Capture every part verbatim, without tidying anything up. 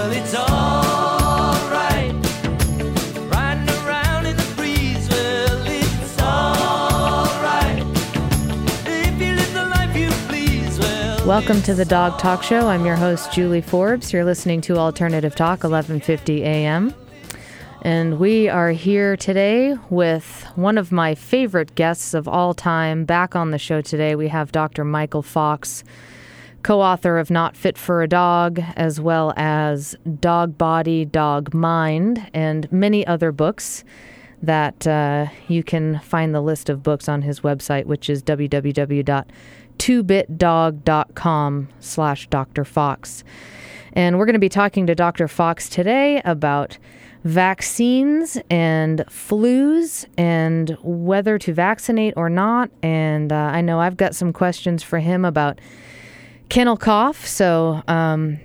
well, it's all right. Riding around in the breeze, well, it's all right. If you live the life you please, well. Welcome to the Dog Talk Show. I'm your host, Julie Forbes. You're listening to Alternative Talk, eleven fifty a.m. And we are here today with one of my favorite guests of all time. Back on the show today, we have Doctor Michael Fox, co-author of Not Fit for a Dog, as well as Dog Body, Dog Mind, and many other books that uh, you can find the list of books on his website, which is w w w dot two bit dog dot com slash Doctor Fox. And we're going to be talking to Doctor Fox today about vaccines and flus and whether to vaccinate or not. And uh, I know I've got some questions for him about kennel cough. So um,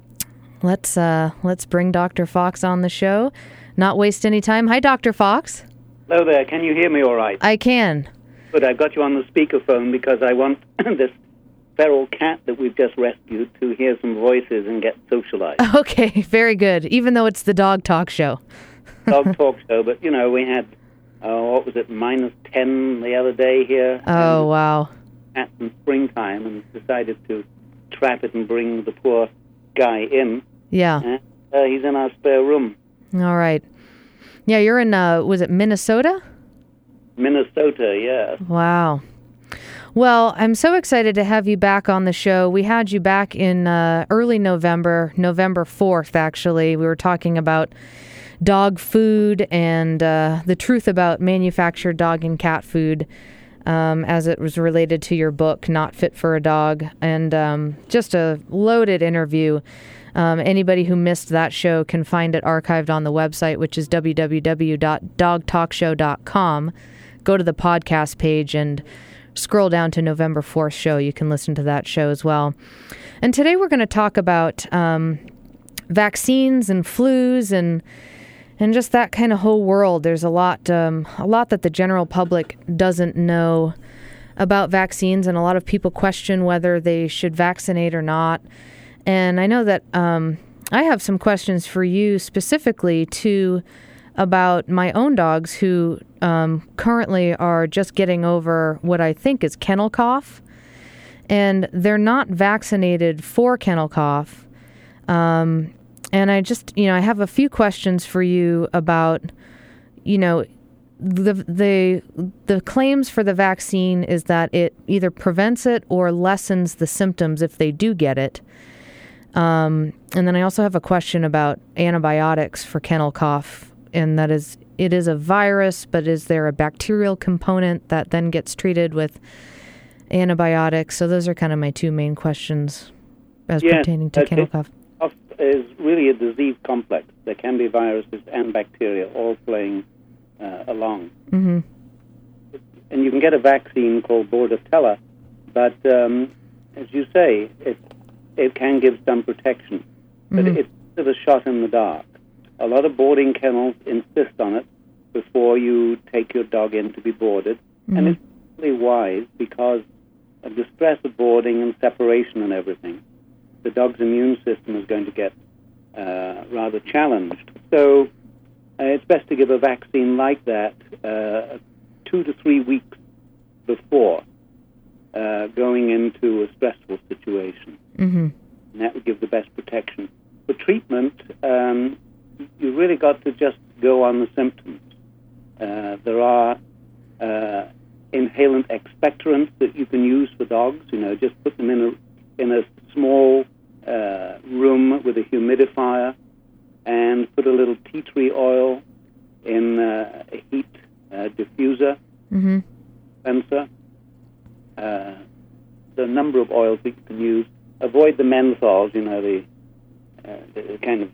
let's uh, let's bring Doctor Fox on the show. Not waste any time. Hi, Doctor Fox. Hello there. Can you hear me all right? I can. Good. I've got you on the speakerphone because I want this feral cat that we've just rescued to hear some voices and get socialized. Okay, very good. Even though it's the Dog Talk Show. Dog Talk Show, but, you know, we had, uh, what was it, minus ten the other day here. Oh, wow. At in springtime, and decided to trap it and bring the poor guy in. Yeah. And, uh, he's in our spare room. All right. Yeah, you're in, uh, was it Minnesota? Minnesota, yeah. Wow. Well, I'm so excited to have you back on the show. We had you back in uh, early November, November fourth, actually. We were talking about dog food and uh, the truth about manufactured dog and cat food um, as it was related to your book, Not Fit for a Dog. And um, just a loaded interview. Um, anybody who missed that show can find it archived on the website, which is w w w dot dog talk show dot com. Go to the podcast page and scroll down to November fourth show. You can listen to that show as well. And today we're going to talk about um, vaccines and flus and and just that kind of whole world. There's a lot, um, a lot that the general public doesn't know about vaccines, and a lot of people question whether they should vaccinate or not. And I know that um, I have some questions for you specifically too about my own dogs who um, currently are just getting over what I think is kennel cough. And they're not vaccinated for kennel cough. Um, and I just, you know, I have a few questions for you about, you know, the the the claims for the vaccine is that it either prevents it or lessens the symptoms if they do get it. Um, and then I also have a question about antibiotics for kennel cough. And that is, it is a virus, but is there a bacterial component that then gets treated with antibiotics? So those are kind of my two main questions as yes, pertaining to kennel cough. Cough is really a disease complex. There can be viruses and bacteria all playing uh, along. Mm-hmm. And you can get a vaccine called Bordetella, but um, as you say, it it can give some protection. But mm-hmm. it's sort of a shot in the dark. A lot of boarding kennels insist on it before you take your dog in to be boarded. Mm-hmm. And it's really wise because of the stress of boarding and separation and everything. The dog's immune system is going to get uh, rather challenged. So uh, it's best to give a vaccine like that uh, two to three weeks before uh, going into a stressful situation. Mm-hmm. And that would give the best protection. For treatment, um, you really got to just go on the symptoms. Uh, there are uh, inhalant expectorants that you can use for dogs. You know, just put them in a in a small uh, room with a humidifier, and put a little tea tree oil in uh, a heat uh, diffuser, mm-hmm. dispenser. Uh, there are a number of oils that you can use. Avoid the menthols. You know, the, uh, the kind of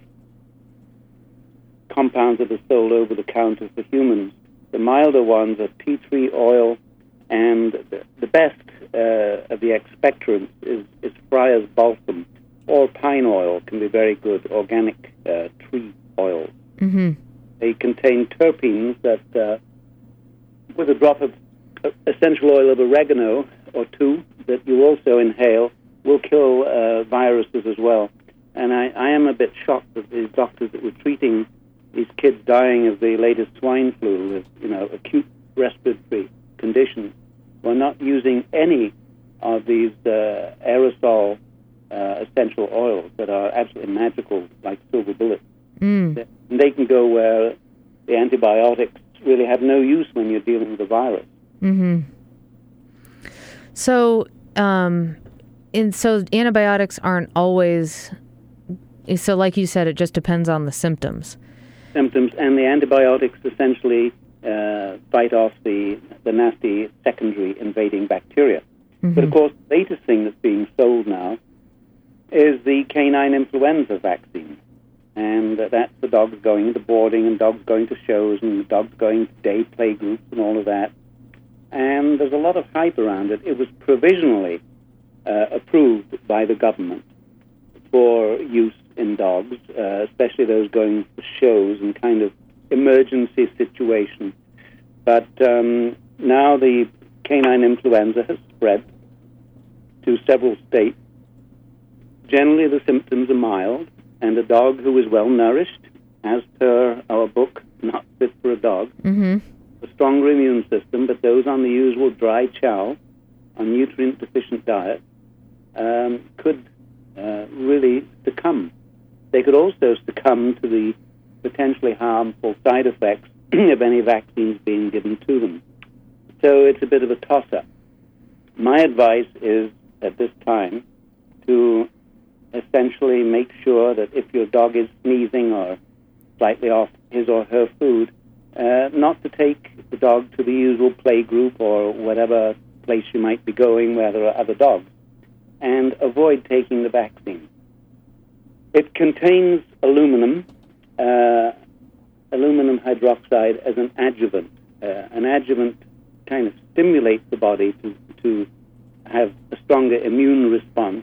compounds that are sold over the counter for humans. The milder ones are tea tree oil, and the, the best uh, of the expectorants is, is Friar's Balsam, or pine oil can be very good, organic uh, tree oil. Mm-hmm. They contain terpenes that, uh, with a drop of essential oil of oregano or two that you also inhale, will kill uh, viruses as well. And I, I am a bit shocked that these doctors that were treating these kids dying of the latest swine flu with, you know, acute respiratory conditions were not using any of these uh, aerosol uh, essential oils that are absolutely magical, like silver bullets. Mm. And they can go where the antibiotics really have no use when you're dealing with a virus. Mm-hmm. So, um, and so antibiotics aren't always. So, like you said, it just depends on the symptoms. Symptoms, and the antibiotics essentially uh, fight off the the nasty secondary invading bacteria. Mm-hmm. But of course, the latest thing that's being sold now is the canine influenza vaccine. And uh, that's the dogs going into boarding and dogs going to shows and the dogs going to day play groups and all of that. And there's a lot of hype around it. It was provisionally uh, approved by the government for use in dogs, uh, especially those going to shows and kind of emergency situations. But um, now the canine influenza has spread to several states. Generally, the symptoms are mild, and a dog who is well nourished, as per our book, Not Fit for a Dog, mm-hmm. a stronger immune system, but those on the usual dry chow, on nutrient-deficient diet, um, could uh, really succumb. They could also succumb to the potentially harmful side effects of any vaccines being given to them. So it's a bit of a toss-up. My advice is, at this time, to essentially make sure that if your dog is sneezing or slightly off his or her food, uh, not to take the dog to the usual play group or whatever place you might be going where there are other dogs, and avoid taking the vaccine. It contains aluminum, uh, aluminum hydroxide as an adjuvant. Uh, an adjuvant kind of stimulates the body to, to have a stronger immune response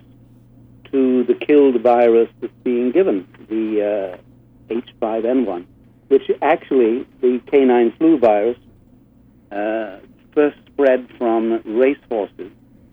to the killed virus that's being given, the uh, H five N one, which actually, the canine flu virus, uh, first spread from racehorses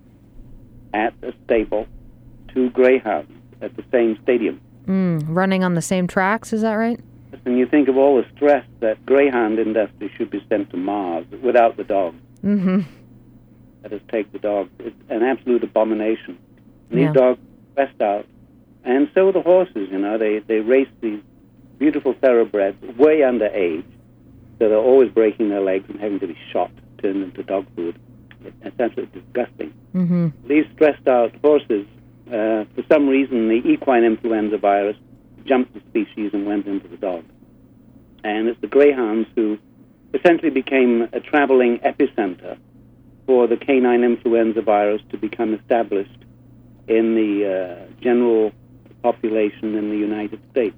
at a stable to greyhounds at the same stadium. Mm, running on the same tracks, is that right? And you think of all the stress that greyhound industry should be sent to Mars without the dog. Mm-hmm. Let us take the dog. It's an absolute abomination. And Yeah. these dogs are stressed out. And so are the horses, you know. They, they race these beautiful thoroughbreds way under age, so they're always breaking their legs and having to be shot, turned into dog food. It's absolutely disgusting. Mm-hmm. These stressed out horses, uh, for some reason, the equine influenza virus jumped the species and went into the dog. And it's the greyhounds who essentially became a traveling epicenter for the canine influenza virus to become established in the uh, general population in the United States.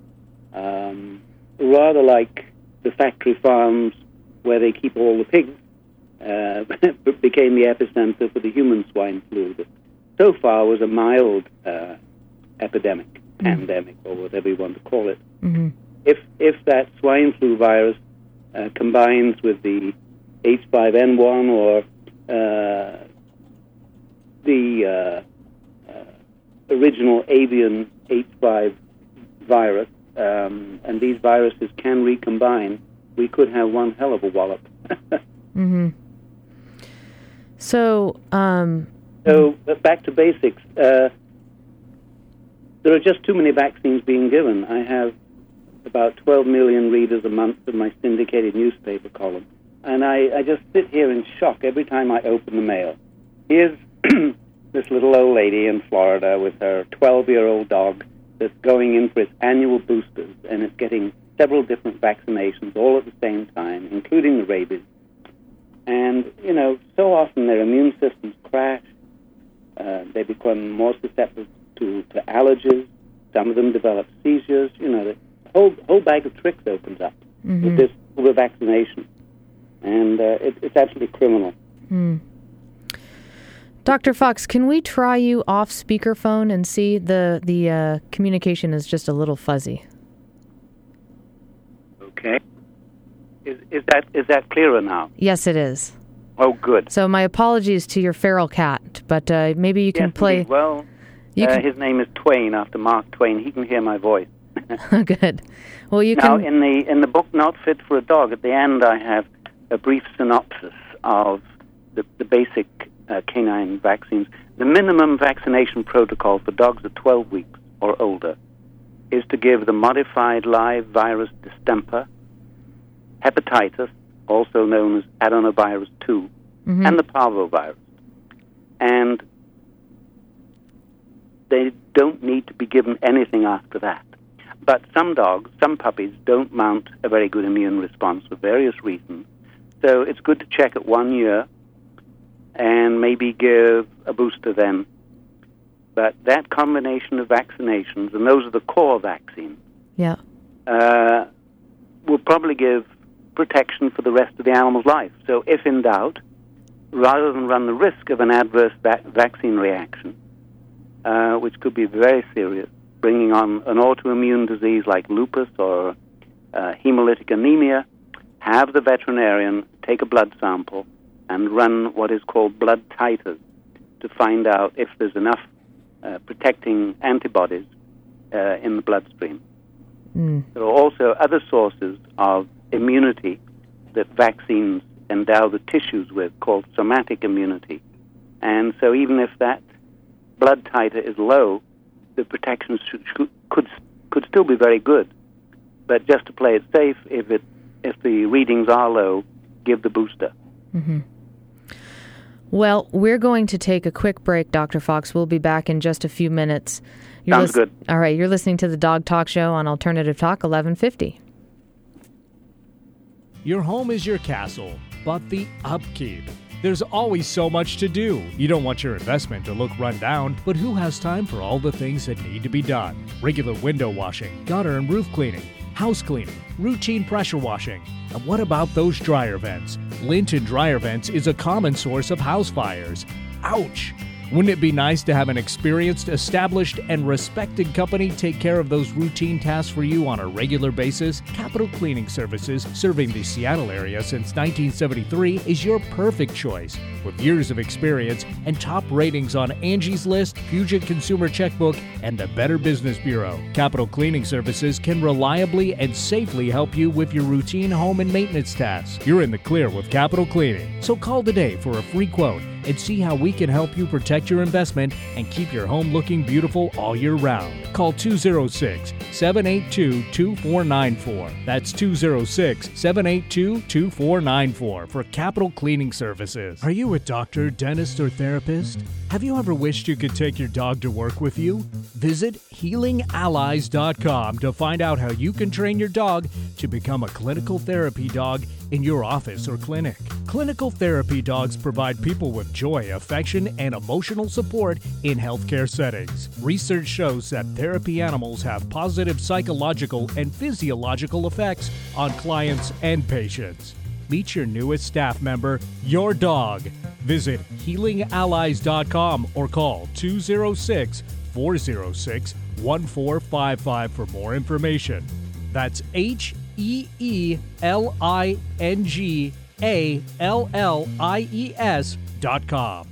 Um, rather like the factory farms where they keep all the pigs, uh, became the epicenter for the human swine flu that so far was a mild uh, epidemic, mm-hmm. pandemic, or whatever you want to call it. Mm-hmm. If if that swine flu virus uh, combines with the H five N one or uh, the uh, uh, original avian H five virus, um, and these viruses can recombine, we could have one hell of a wallop. Mm-hmm. So, um... So, but back to basics. Uh, there are just too many vaccines being given. I have about twelve million readers a month of my syndicated newspaper column, and I, I just sit here in shock every time I open the mail. Here's this little old lady in Florida with her twelve-year-old dog that's going in for its annual boosters, and it's getting several different vaccinations all at the same time, including the rabies. And, you know, so often their immune systems crash. Uh, they become more susceptible to, to allergies. Some of them develop seizures. You know, the whole, whole bag of tricks opens up mm-hmm. with this over vaccination. And uh, it, it's absolutely criminal. Mm. Doctor Fox, can we try you off speakerphone and see? The, the uh, communication is just a little fuzzy. Okay. Is, is that is that clearer now? Yes, it is. Oh, good. So my apologies to your feral cat, but uh, maybe you can yes, play. Indeed. Well, You Uh, can... his name is Twain, after Mark Twain. He can hear my voice. Good. Well, you now, can... in the in the book Not Fit for a Dog, at the end I have a brief synopsis of the, the basic uh, canine vaccines. The minimum vaccination protocol for dogs at twelve weeks or older is to give the modified live virus distemper, hepatitis, also known as adenovirus two, Mm-hmm. and the parvovirus. And they don't need to be given anything after that. But some dogs, some puppies, don't mount a very good immune response for various reasons. So it's good to check at one year and maybe give a booster then. But that combination of vaccinations, and those are the core vaccines, Yeah. uh, will probably give protection for the rest of the animal's life. So if in doubt, rather than run the risk of an adverse va- vaccine reaction, uh, which could be very serious, bringing on an autoimmune disease like lupus or uh, hemolytic anemia, have the veterinarian take a blood sample and run what is called blood titers to find out if there's enough uh, protecting antibodies uh, in the bloodstream. Mm. There are also other sources of immunity that vaccines endow the tissues with, called somatic immunity. And so even if that blood titer is low, the protection should, should, could could still be very good. But just to play it safe, if it if the readings are low, give the booster. Mm-hmm. Well, we're going to take a quick break, Doctor Fox. We'll be back in just a few minutes. You're Sounds lis- good. All right, you're listening to the Dog Talk Show on Alternative Talk, eleven fifty. Your home is your castle, but the upkeep. There's always so much to do. You don't want your investment to look run down, but who has time for all the things that need to be done? Regular window washing, gutter and roof cleaning, house cleaning, routine pressure washing. And what about those dryer vents? Lint in dryer vents is a common source of house fires. Ouch! Wouldn't it be nice to have an experienced, established, and respected company take care of those routine tasks for you on a regular basis? Capital Cleaning Services, serving the Seattle area since nineteen seventy-three, is your perfect choice. With years of experience and top ratings on Angie's List, Puget Consumer Checkbook, and the Better Business Bureau, Capital Cleaning Services can reliably and safely help you with your routine home and maintenance tasks. You're in the clear with Capital Cleaning. So call today for a free quote and see how we can help you protect your investment and keep your home looking beautiful all year round. Call two oh six, seven eight two, two four nine four. That's two oh six, seven eight two, two four nine four for Capital Cleaning Services. Are you a doctor, dentist, or therapist? Have you ever wished you could take your dog to work with you? Visit healing allies dot com to find out how you can train your dog to become a clinical therapy dog in your office or clinic. Clinical therapy dogs provide people with joy, affection, and emotional support in healthcare settings. Research shows that therapy animals have positive psychological and physiological effects on clients and patients. Meet your newest staff member, your dog. Visit healing allies dot com or call two oh six, four oh six, one four five five for more information. That's H E E L I N G A L L I E S dot com.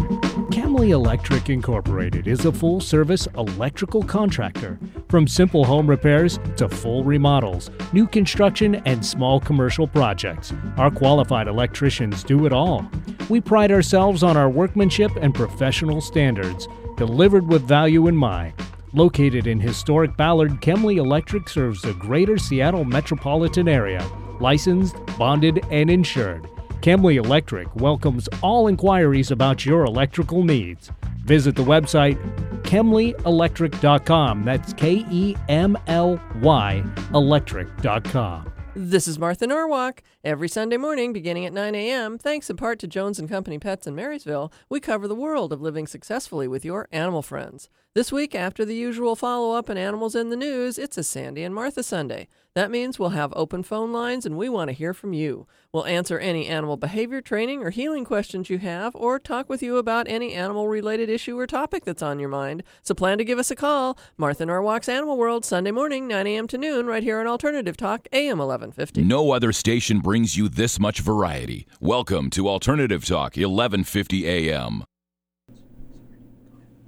Camley Electric Incorporated is a full-service electrical contractor. From simple home repairs to full remodels, new construction, and small commercial projects, our qualified electricians do it all. We pride ourselves on our workmanship and professional standards, delivered with value in mind. Located in historic Ballard, Camley Electric serves the greater Seattle metropolitan area, licensed, bonded, and insured. Camley Electric welcomes all inquiries about your electrical needs. Visit the website Kemley Electric dot com. That's K E M L Y electric dot com. This is Martha Norwalk. Every Sunday morning, beginning at nine a.m., thanks in part to Jones and Company Pets in Marysville, we cover the world of living successfully with your animal friends. This week, after the usual follow-up on animals in the news, it's a Sandy and Martha Sunday. That means we'll have open phone lines, and we want to hear from you. We'll answer any animal behavior training or healing questions you have, or talk with you about any animal-related issue or topic that's on your mind. So plan to give us a call. Martha Norwalk's Animal World, Sunday morning, nine a.m. to noon, right here on Alternative Talk, A M eleven fifty. No other station brings you this much variety. Welcome to Alternative Talk, eleven fifty A M.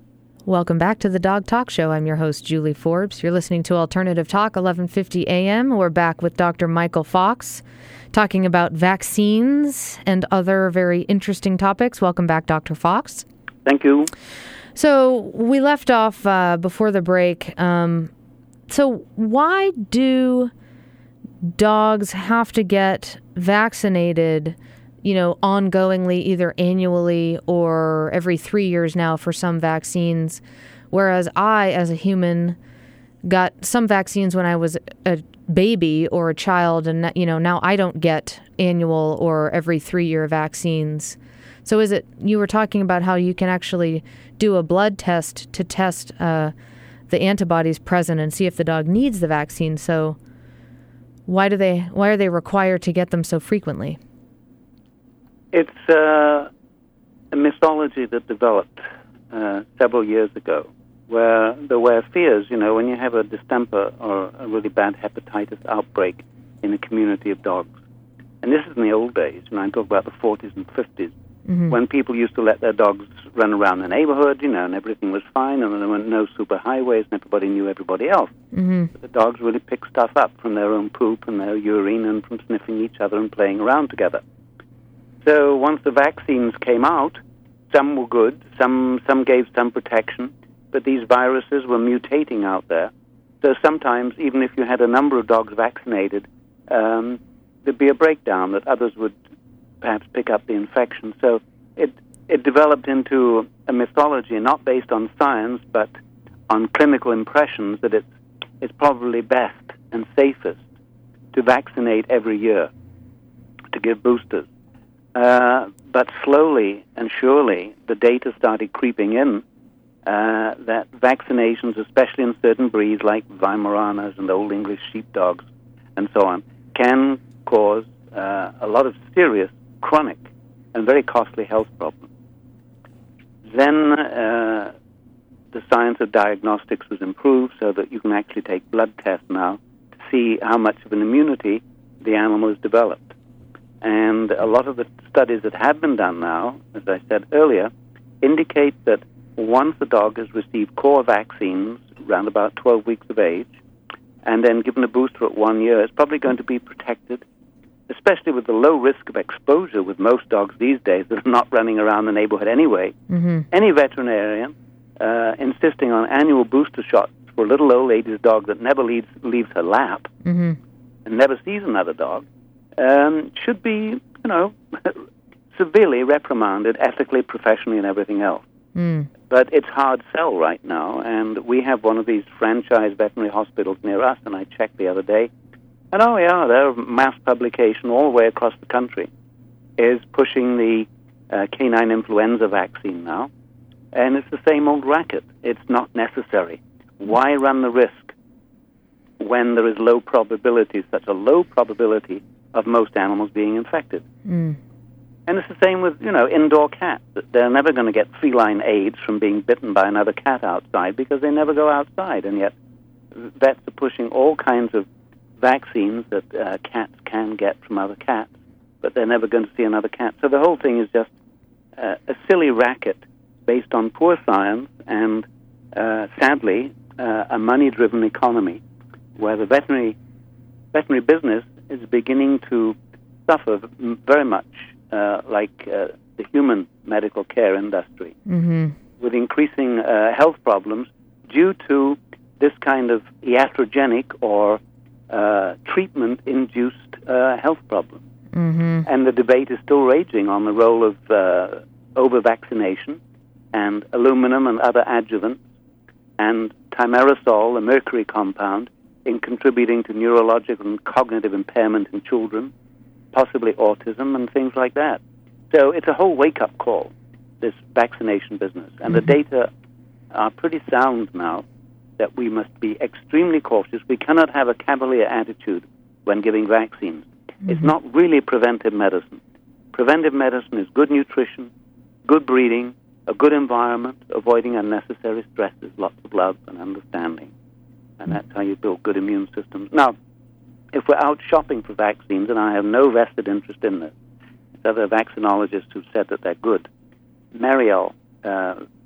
Welcome back to the Dog Talk Show. I'm your host, Julie Forbes. You're listening to Alternative Talk, eleven fifty a.m. We're back with Doctor Michael Fox, talking about vaccines and other very interesting topics. Welcome back, Doctor Fox. Thank you. So we left off uh, before the break. Um, so why do dogs have to get vaccinated, you know, ongoingly, either annually or every three years now for some vaccines, whereas I, as a human, got some vaccines when I was a baby or a child, and, you know, now I don't get annual or every three-year vaccines. So is it, you were talking about how you can actually do a blood test to test uh, the antibodies present and see if the dog needs the vaccine. So why do they, why are they required to get them so frequently? It's uh, a mythology that developed uh, several years ago, where there were fears, you know, when you have a distemper or a really bad hepatitis outbreak in a community of dogs. And this is in the old days, you know, I talk about the forties and fifties, mm-hmm. when people used to let their dogs run around the neighborhood, you know, and everything was fine, and there were no super highways, and everybody knew everybody else. Mm-hmm. But the dogs really picked stuff up from their own poop and their urine and from sniffing each other and playing around together. So once the vaccines came out, some were good, some some gave some protection, but these viruses were mutating out there. So sometimes, even if you had a number of dogs vaccinated, um, there'd be a breakdown that others would perhaps pick up the infection. So it it developed into a mythology not based on science, but on clinical impressions that it's, it's probably best and safest to vaccinate every year, to give boosters. Uh, but slowly and surely, the data started creeping in uh, that vaccinations, especially in certain breeds like Weimaranas and Old English sheepdogs and so on, can cause uh, a lot of serious, chronic, and very costly health problems. Then uh, the science of diagnostics was improved so that you can actually take blood tests now to see how much of an immunity the animal has developed. And a lot of the studies that have been done now, as I said earlier, indicate that once the dog has received core vaccines around about twelve weeks of age, and then given a booster at one year, it's probably going to be protected, especially with the low risk of exposure with most dogs these days that are not running around the neighborhood anyway. Mm-hmm. Any veterinarian uh, insisting on annual booster shots for a little old lady's dog that never leaves, leaves her lap mm-hmm. and never sees another dog Um, should be, you know, severely reprimanded, ethically, professionally, and everything else. Mm. But it's hard sell right now, and we have one of these franchise veterinary hospitals near us, and I checked the other day, and oh yeah, their mass publication all the way across the country is pushing the uh, canine influenza vaccine now, and it's the same old racket. It's not necessary. Why run the risk when there is low probability, such a low probability of most animals being infected? Mm. And it's the same with, you know, indoor cats. They're never going to get feline AIDS from being bitten by another cat outside because they never go outside. And yet vets are pushing all kinds of vaccines that uh, cats can get from other cats, but they're never going to see another cat. So the whole thing is just uh, a silly racket based on poor science and, uh, sadly, uh, a money-driven economy where the veterinary veterinary business is beginning to suffer very much uh, like uh, the human medical care industry, mm-hmm. with increasing uh, health problems due to this kind of iatrogenic or uh, treatment-induced uh, health problems. Mm-hmm. And the debate is still raging on the role of uh, over-vaccination and aluminum and other adjuvants and thimerosal, a mercury compound, in contributing to neurological and cognitive impairment in children, possibly autism and things like that. So it's a whole wake-up call, this vaccination business. And mm-hmm. the data are pretty sound now that we must be extremely cautious. We cannot have a cavalier attitude when giving vaccines. Mm-hmm. It's not really preventive medicine. Preventive medicine is good nutrition, good breeding, a good environment, avoiding unnecessary stresses, lots of love and understanding. And that's how you build good immune systems. Now, if we're out shopping for vaccines, and I have no vested interest in this, it's other vaccinologists who've said that they're good. Mariel, uh,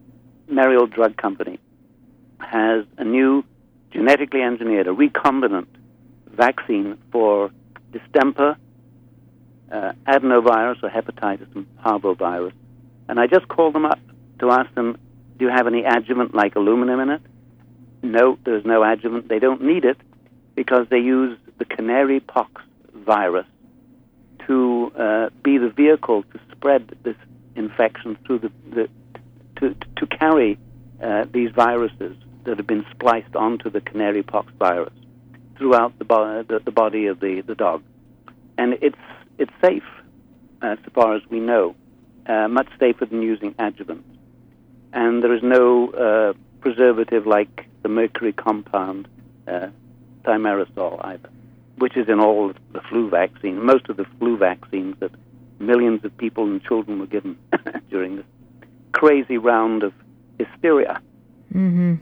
Merrill Drug Company has a new genetically engineered, a recombinant vaccine for distemper, uh, adenovirus or hepatitis, and parvovirus. And I just called them up to ask them, do you have any adjuvant like aluminum in it? No, there's no adjuvant. They don't need it because they use the canary pox virus to uh, be the vehicle to spread this infection through the, the to to carry uh, these viruses that have been spliced onto the canary pox virus throughout the, bo- the, the body of the, the dog. And it's it's safe, uh, so far as we know, uh, much safer than using adjuvants. And there is no uh, preservative like the mercury compound uh, thimerosal either, which is in all the flu vaccine, most of the flu vaccines that millions of people and children were given during this crazy round of hysteria. Mm-hmm.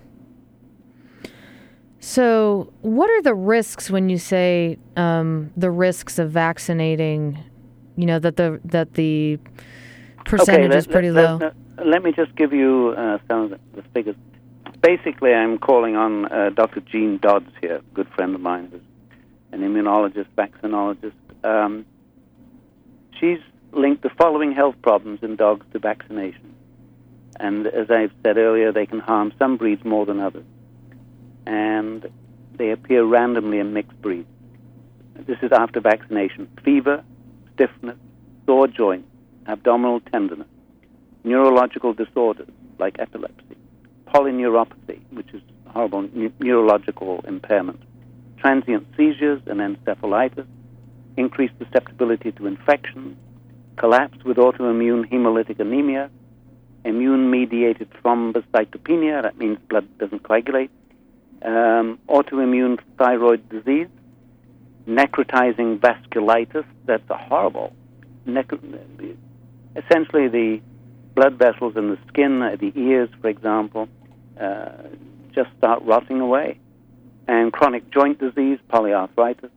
So what are the risks when you say um, the risks of vaccinating, you know, that the that the percentage okay, let, is pretty let, low? Let, let, let me just give you uh, some of the, the figures. Basically, I'm calling on uh, Doctor Jean Dodds here, a good friend of mine, who's an immunologist, vaccinologist. Um, she's linked the following health problems in dogs to vaccination. And as I've said earlier, they can harm some breeds more than others. And they appear randomly in mixed breeds. This is after vaccination. Fever, stiffness, sore joints, abdominal tenderness, neurological disorders like epilepsy, polyneuropathy, which is horrible ne- neurological impairment, transient seizures and encephalitis, increased susceptibility to infections, collapse with autoimmune hemolytic anemia, immune-mediated thrombocytopenia, that means blood doesn't coagulate, um, autoimmune thyroid disease, necrotizing vasculitis, that's a horrible, necro- essentially the blood vessels in the skin, uh, the ears, for example, uh, just start rotting away, and chronic joint disease, polyarthritis,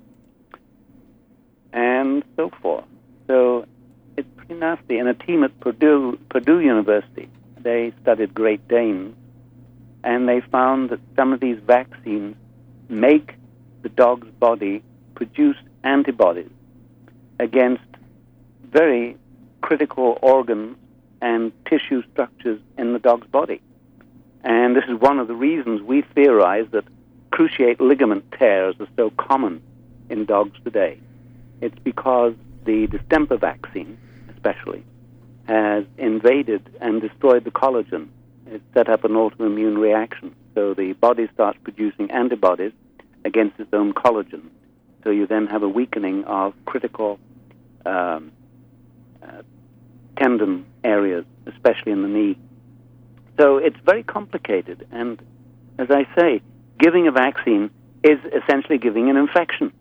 and so forth. So it's pretty nasty. And a team at Purdue, Purdue University, they studied Great Danes, and they found that some of these vaccines make the dog's body produce antibodies against very critical organs and tissue structures in the dog's body. And this is one of the reasons we theorize that cruciate ligament tears are so common in dogs today. It's because the distemper vaccine, especially, has invaded and destroyed the collagen. It set up an autoimmune reaction. So the body starts producing antibodies against its own collagen. So you then have a weakening of critical um, uh, tendon areas, especially in the knee. So it's very complicated. And as I say, giving a vaccine is essentially giving an infection.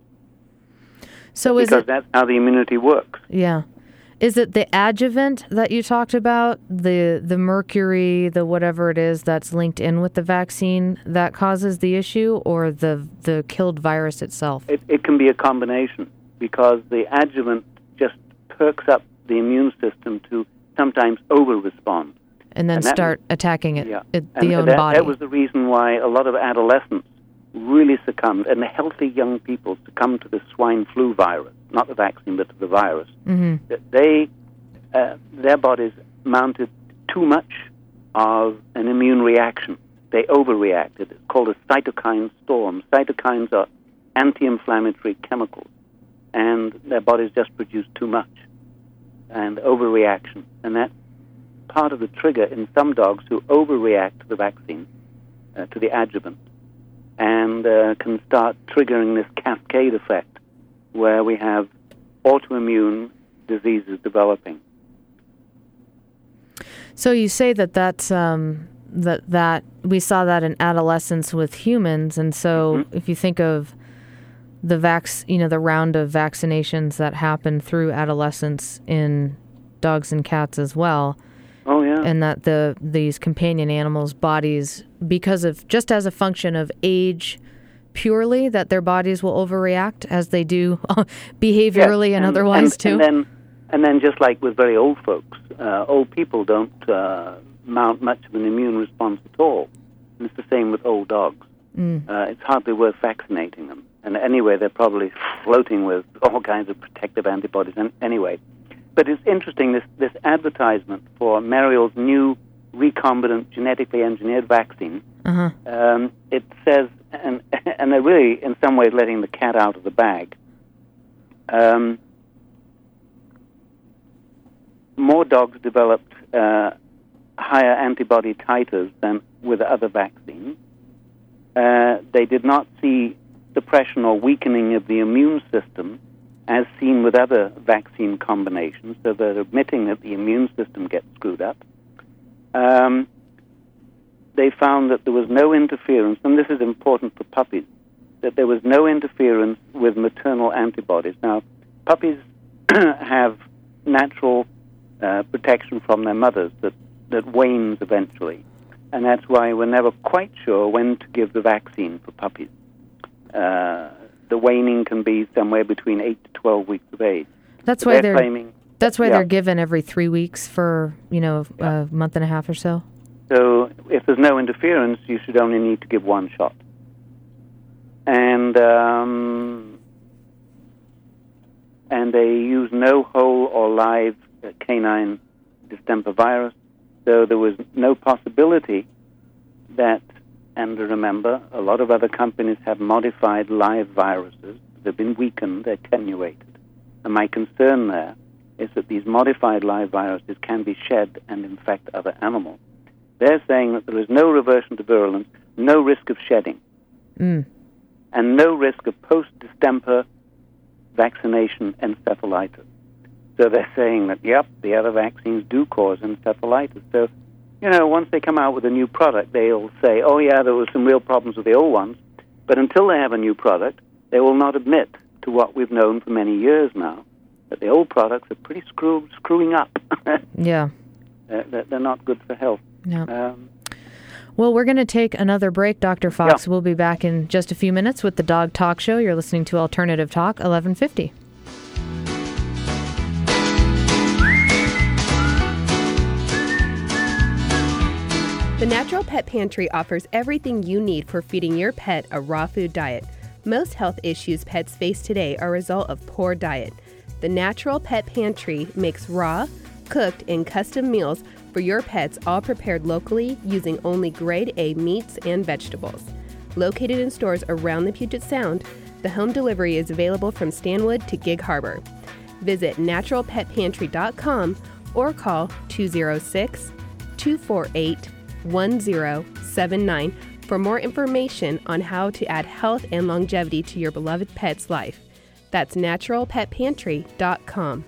So is because it, that's how the immunity works. Yeah. Is it the adjuvant that you talked about, the the mercury, the whatever it is that's linked in with the vaccine that causes the issue, or the the killed virus itself? It, it can be a combination, because the adjuvant just perks up the immune system to sometimes over-respond. And then and that, start attacking it, yeah. it and the own that, body. That was the reason why a lot of adolescents really succumbed, and the healthy young people succumbed to the swine flu virus, not the vaccine, but to the virus. Mm-hmm. That they, uh, their bodies mounted too much of an immune reaction. They overreacted. It's called a cytokine storm. Cytokines are anti-inflammatory chemicals, and their bodies just produced too much, and overreaction. And that's part of the trigger in some dogs who overreact to the vaccine, uh, to the adjuvant, and uh, can start triggering this cascade effect where we have autoimmune diseases developing. So you say that that's um, that that we saw that in adolescence with humans, and so mm-hmm. if you think of the vax, you know, the round of vaccinations that happen through adolescence in dogs and cats as well. Oh yeah, and that the these companion animals' bodies, because of just as a function of age purely, that their bodies will overreact as they do behaviorally yes, and, and otherwise and, too. And then, and then, just like with very old folks, uh, old people don't uh, mount much of an immune response at all. And it's the same with old dogs. Mm. Uh, it's hardly worth vaccinating them. And anyway, they're probably floating with all kinds of protective antibodies. And anyway, but it's interesting, this, this advertisement for Merial's new recombinant genetically engineered vaccine. Uh-huh. Um, it says, and and they're really, in some ways, letting the cat out of the bag. Um, more dogs developed uh, higher antibody titers than with other vaccines. Uh, they did not see suppression or weakening of the immune system as seen with other vaccine combinations, so they're admitting that the immune system gets screwed up. Um, they found that there was no interference, and this is important for puppies, that there was no interference with maternal antibodies. Now, puppies have natural uh, protection from their mothers that, that wanes eventually, and that's why we're never quite sure when to give the vaccine for puppies. Uh, the waning can be somewhere between eight to twelve weeks of age. That's so why they're, they're claiming. That's why yeah. they're given every three weeks for, you know, Yeah. a month and a half or so. So if there's no interference, you should only need to give one shot. And um, and they use no whole or live uh, canine distemper virus. So there was no possibility that, and remember, a lot of other companies have modified live viruses. They've been weakened, attenuated. And my concern there is that these modified live viruses can be shed and infect other animals. They're saying that there is no reversion to virulence, no risk of shedding, Mm. and no risk of post-distemper vaccination encephalitis. So they're saying that, yep, the other vaccines do cause encephalitis. So, you know, once they come out with a new product, they'll say, oh, yeah, there were some real problems with the old ones. But until they have a new product, they will not admit to what we've known for many years now, that the old products are pretty screw- screwing up. Yeah. they're, they're not good for health. Yeah. Um, Well, we're going to take another break, Doctor Fox. Yeah. We'll be back in just a few minutes with the Dog Talk Show. You're listening to Alternative Talk, eleven fifty. The Natural Pet Pantry offers everything you need for feeding your pet a raw food diet. Most health issues pets face today are a result of poor diet. The Natural Pet Pantry makes raw, cooked, and custom meals for your pets, all prepared locally using only grade A meats and vegetables. Located in stores around the Puget Sound, the home delivery is available from Stanwood to Gig Harbor. Visit natural pet pantry dot com or call two oh six, two four eight, one oh seven nine for more information on how to add health and longevity to your beloved pet's life. That's natural pet pantry dot com.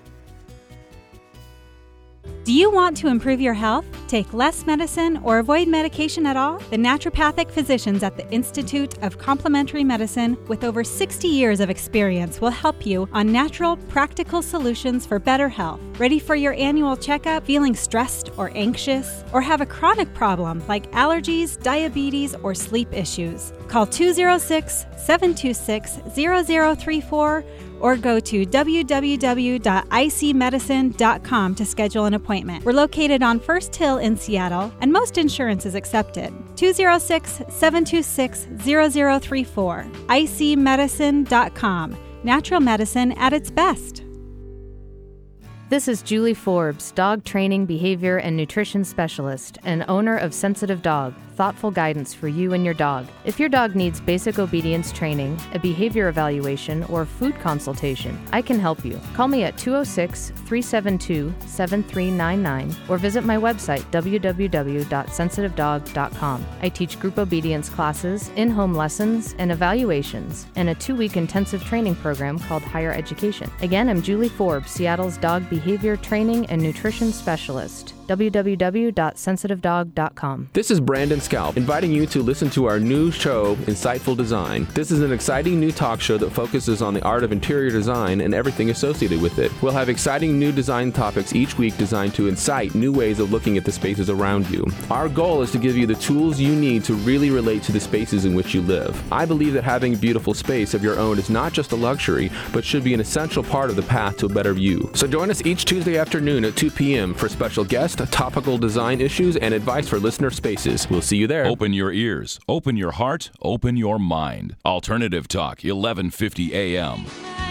Do you want to improve your health, take less medicine, or avoid medication at all? The naturopathic physicians at the Institute of Complementary Medicine, with over sixty years of experience, will help you on natural, practical solutions for better health. Ready for your annual checkup, feeling stressed or anxious, or have a chronic problem like allergies, diabetes, or sleep issues? Call two oh six, seven two six, zero zero three four or go to w w w dot i c medicine dot com to schedule an appointment. We're located on First Hill in Seattle, and most insurance is accepted. two oh six, seven two six, zero zero three four. i c medicine dot com. Natural medicine at its best. This is Julie Forbes, dog training, behavior, and nutrition specialist, and owner of Sensitive Dog, thoughtful guidance for you and your dog. If your dog needs basic obedience training, a behavior evaluation, or food consultation, I can help you. Call me at two oh six, three seven two, seven three nine nine or visit my website, w w w dot sensitive dog dot com. I teach group obedience classes, in-home lessons, and evaluations, and a two-week intensive training program called Higher Education. Again, I'm Julie Forbes, Seattle's dog behavior training and nutrition specialist. w w w dot sensitive dog dot com. This is Brandon Scalp, inviting you to listen to our new show, Insightful Design. This is an exciting new talk show that focuses on the art of interior design and everything associated with it. We'll have exciting new design topics each week designed to incite new ways of looking at the spaces around you. Our goal is to give you the tools you need to really relate to the spaces in which you live. I believe that having a beautiful space of your own is not just a luxury, but should be an essential part of the path to a better view. So join us each Tuesday afternoon at two p.m. for special guests, topical design issues, and advice for listener spaces. We'll see you there. Open your ears, open your heart, open your mind. Alternative Talk, eleven fifty A M.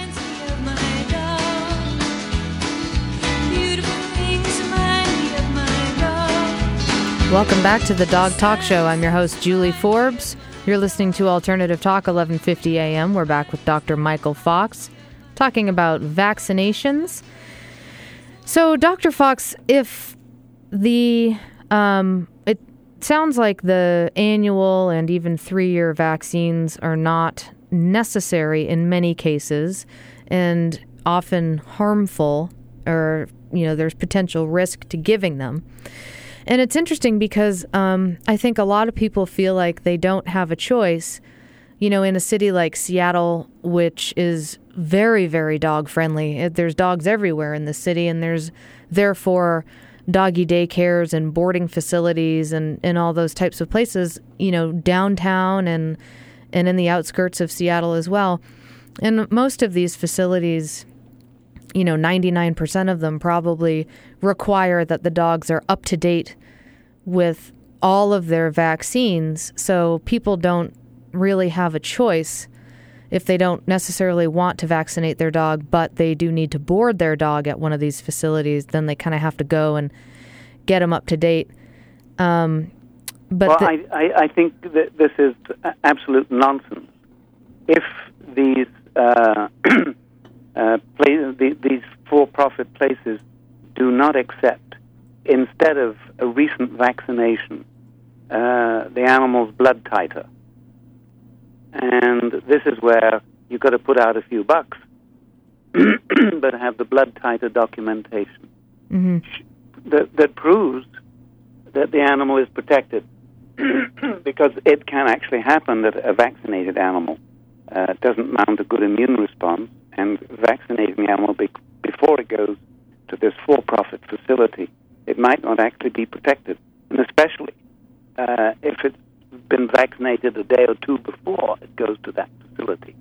Welcome back to the Dog Talk Show. I'm your host, Julie Forbes. You're listening to Alternative Talk, eleven fifty A M. We're back with Doctor Michael Fox, talking about vaccinations. So, Doctor Fox, if the, um, it sounds like the annual and even three-year vaccines are not necessary in many cases and often harmful, or, you know, there's potential risk to giving them. And it's interesting because um, I think a lot of people feel like they don't have a choice. You know, in a city like Seattle, which is very, very dog-friendly. There's dogs everywhere in the city, and there's therefore doggy daycares and boarding facilities and, and all those types of places, you know, downtown and and in the outskirts of Seattle as well. And most of these facilities, you know, ninety-nine percent of them probably require that the dogs are up to date with all of their vaccines. So people don't really have a choice if they don't necessarily want to vaccinate their dog, but they do need to board their dog at one of these facilities. Then they kind of have to go and get them up to date. Um, but well, the- I, I, I think that this is absolute nonsense. If these uh, uh, places, the, these for-profit places do not accept, instead of a recent vaccination, uh, the animal's blood titer, and this is where you've got to put out a few bucks, but have the blood titer documentation mm-hmm. that, that proves that the animal is protected. Because it can actually happen that a vaccinated animal uh, doesn't mount a good immune response, and vaccinating the animal be- before it goes to this for-profit facility, it might not actually be protected, and especially uh, if it's been vaccinated a day or two before it goes to that facility.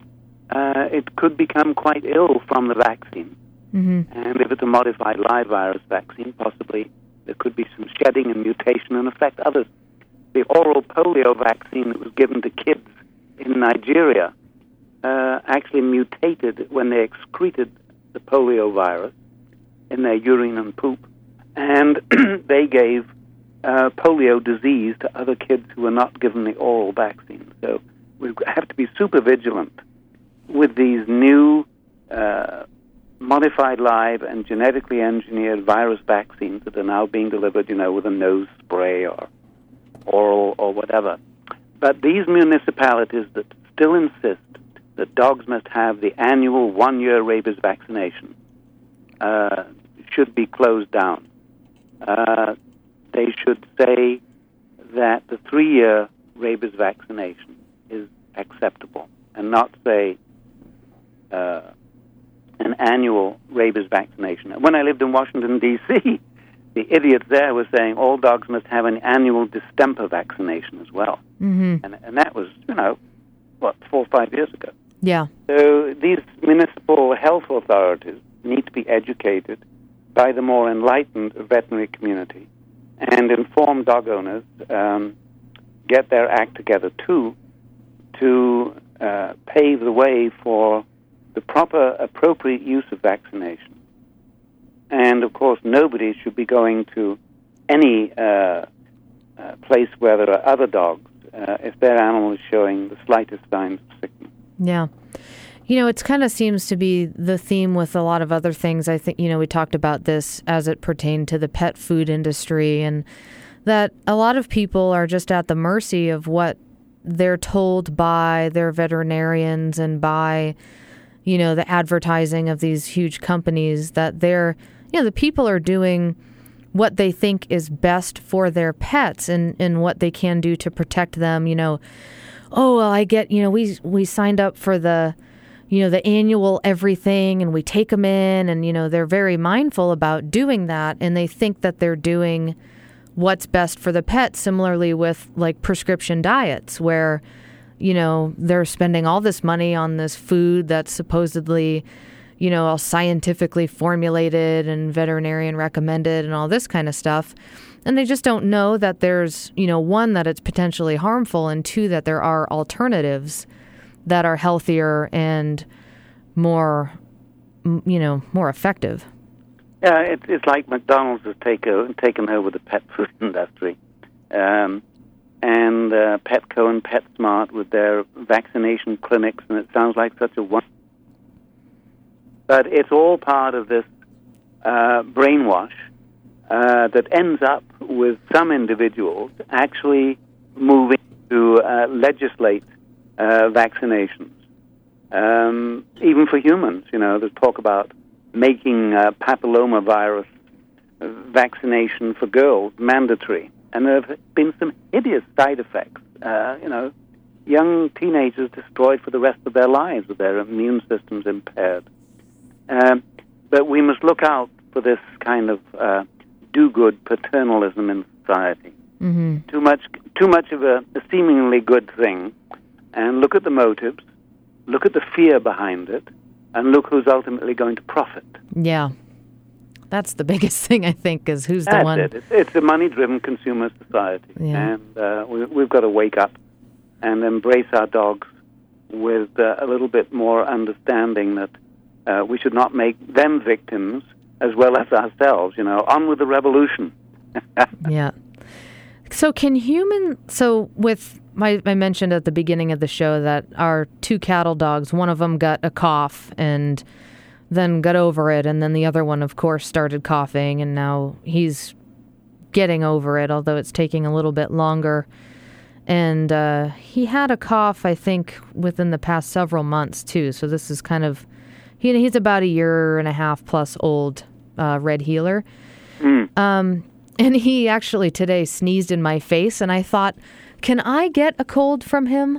Uh, it could become quite ill from the vaccine. Mm-hmm. And if it's a modified live virus vaccine, possibly there could be some shedding and mutation and affect others. The oral polio vaccine that was given to kids in Nigeria uh, actually mutated when they excreted the polio virus in their urine and poop. And they gave uh, polio disease to other kids who were not given the oral vaccine. So we have to be super vigilant with these new uh, modified live and genetically engineered virus vaccines that are now being delivered, you know, with a nose spray or oral or whatever. But these municipalities that still insist that dogs must have the annual one-year rabies vaccination uh, should be closed down. Uh, they should say that the three-year rabies vaccination is acceptable and not say uh, an annual rabies vaccination. When I lived in Washington, D C, the idiots there were saying all dogs must have an annual distemper vaccination as well. Mm-hmm. And, and that was, you know, what, four or five years ago. Yeah. So these municipal health authorities need to be educated by the more enlightened veterinary community and inform dog owners, um, get their act together too, to uh, pave the way for the proper, appropriate use of vaccination. And, of course, nobody should be going to any uh, uh, place where there are other dogs uh, if their animal is showing the slightest signs of sickness. Yeah. You know, it kind of seems to be the theme with a lot of other things. I think, you know, we talked about this as it pertained to the pet food industry, and that a lot of people are just at the mercy of what they're told by their veterinarians and by, you know, the advertising of these huge companies, that they're, you know, the people are doing what they think is best for their pets and, and what they can do to protect them. You know, oh, well, I get, you know, we we signed up for the, you know, the annual everything, and we take them in, and, you know, they're very mindful about doing that, and they think that they're doing what's best for the pet. Similarly with like prescription diets, where, you know, they're spending all this money on this food that's supposedly, you know, all scientifically formulated and veterinarian recommended and all this kind of stuff. And they just don't know that there's, you know, one, that it's potentially harmful, and two, that there are alternatives that are healthier and more, you know, more effective. Yeah, it, it's like McDonald's has taken taken over the pet food industry, um, and uh, Petco and PetSmart with their vaccination clinics, and it sounds like such a one. But it's all part of this uh, brainwash uh, that ends up with some individuals actually moving to uh, legislate uh, vaccinations, um, even for humans. You know, there's talk about making uh, papillomavirus vaccination for girls mandatory. And there have been some hideous side effects. Uh, you know, young teenagers destroyed for the rest of their lives with their immune systems impaired. Um, but we must look out for this kind of uh, do-good paternalism in society. Mm-hmm. Too much, too much of a, a seemingly good thing, and look at the motives, look at the fear behind it, and look who's ultimately going to profit. Yeah. That's the biggest thing, I think, is who's That's the one. It. It's, it's a money-driven consumer society. Yeah. And uh, we, we've got to wake up and embrace our dogs with uh, a little bit more understanding that uh, we should not make them victims as well as ourselves. You know, on with the revolution. Yeah. So can human, so with, my, I mentioned at the beginning of the show that our two cattle dogs, one of them got a cough and then got over it, and then the other one, of course, started coughing, and now he's getting over it, although it's taking a little bit longer. And uh, he had a cough, I think, within the past several months, too. So this is kind of, he, he's about a year and a half plus old, uh, Red Heeler. Mm. Um, and he actually today sneezed in my face, and I thought, can I get a cold from him?